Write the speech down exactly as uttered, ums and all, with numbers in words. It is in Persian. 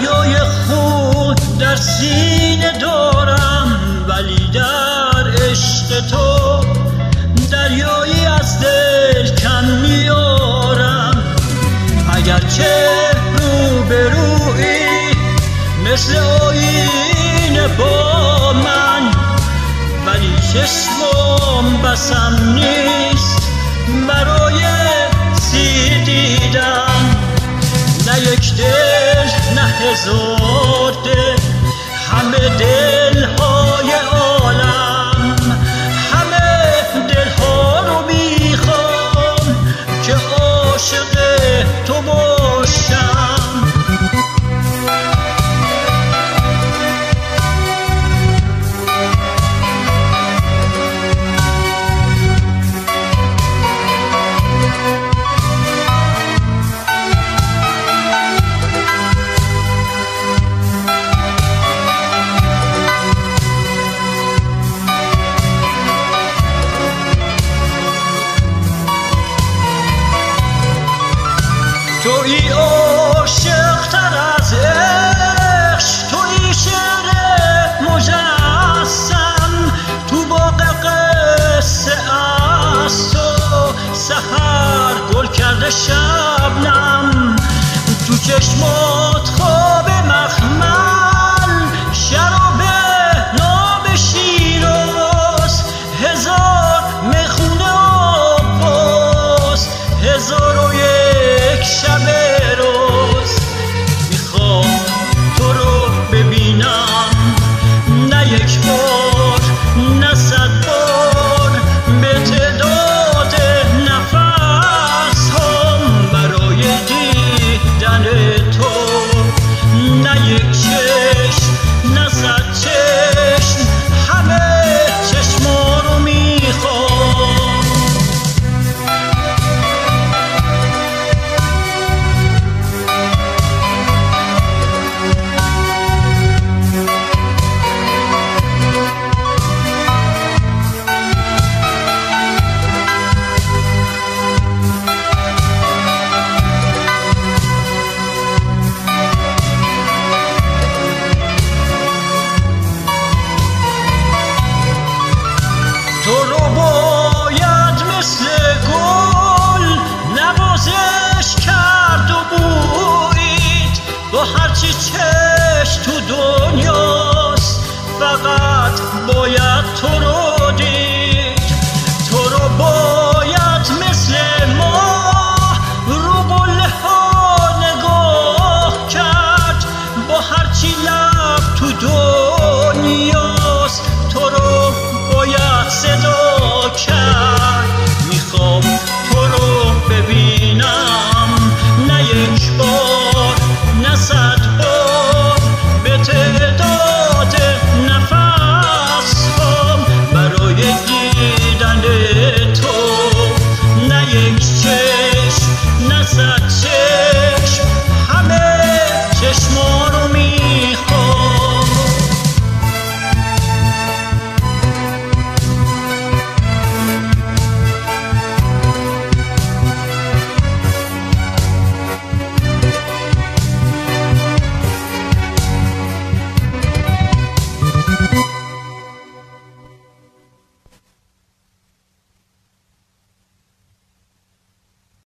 دریای خود در سینه دارم، ولی در عشق تو دریایی از دل کم میارم. اگرچه رو به روی مثل آینه با من، ولی چشمم بسم نیست برای سیر دیدن. نه یک دل نه هزار دل، همه دلهای عالم، همه دلها رو میخوام که عاشق تو باشم. تویی عاشق تر از عشق، تویی شعر مجسم، تو باغ قصه از تو سحر گل کرده شبنم. تو چشمات خواب مخمل، شراب ناب شیراز، هزار میخونه آباز، هزار و یک شب روز. میخوام تو رو ببینم، نه یک بار نه صد بار، به تعداد نفس هم برای دیدن تو. نه یک چشم نه صد چشم، همه چشما رو میخوام. تو رو باید مثل گل نوازش کرد و بویید، با هرچی چشم تو دنیاست فقط باید تو رو